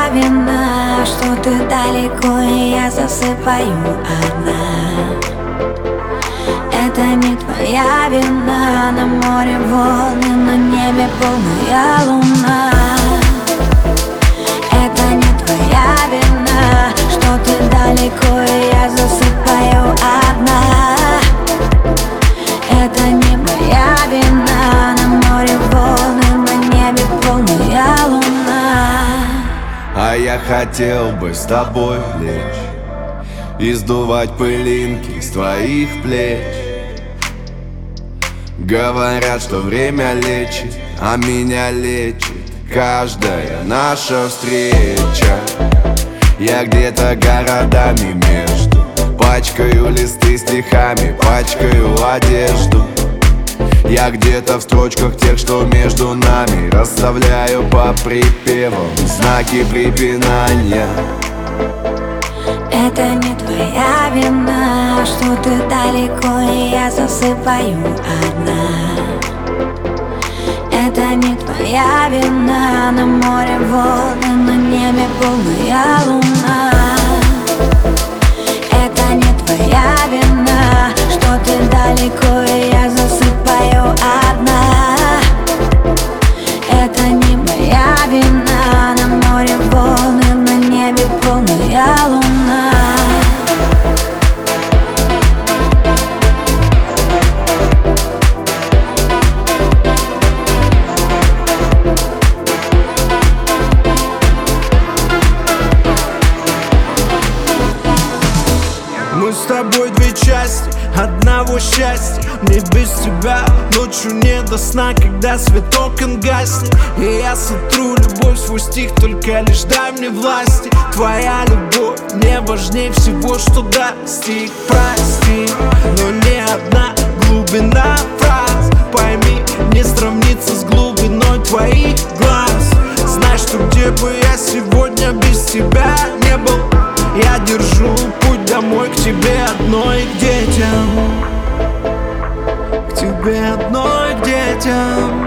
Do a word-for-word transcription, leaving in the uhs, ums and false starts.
вина, что ты далеко, и я засыпаю одна. Это не твоя вина, на море волны, на небе полная луна. Это не твоя вина, что ты далеко, и я засыпаю одна. Это не моя вина, на море волны, на небе полная луна. А я хотел бы с тобой лечь и сдувать пылинки с твоих плеч. Говорят, что время лечит, а меня лечит каждая наша встреча. Я где-то городами между, пачкаю листы стихами, пачкаю одежду. Я где-то в строчках тех, что между нами, расставляю по припевам знаки препинания. Это не твоя вина, что ты далеко, и я засыпаю одна. Это не твоя вина, на море волны, на небе полная луна. Это не твоя вина, что ты далеко, и я засыпаю одна. Это не моя вина, на море волны, на небе полная луна. Мы с тобой две части одного счастья. Мне без тебя ночью не до сна, когда свет окон гаснет. И я сотру любовь свой стих, только лишь дай мне власти. Твоя любовь мне важнее всего, что достиг. Прости, но не одна глубина фраз, пойми, не сравнится с глубиной твоих глаз. Знай, что где бы я сегодня без тебя не был, я держу путь домой к тебе одной, к детям. К тебе одной, к детям.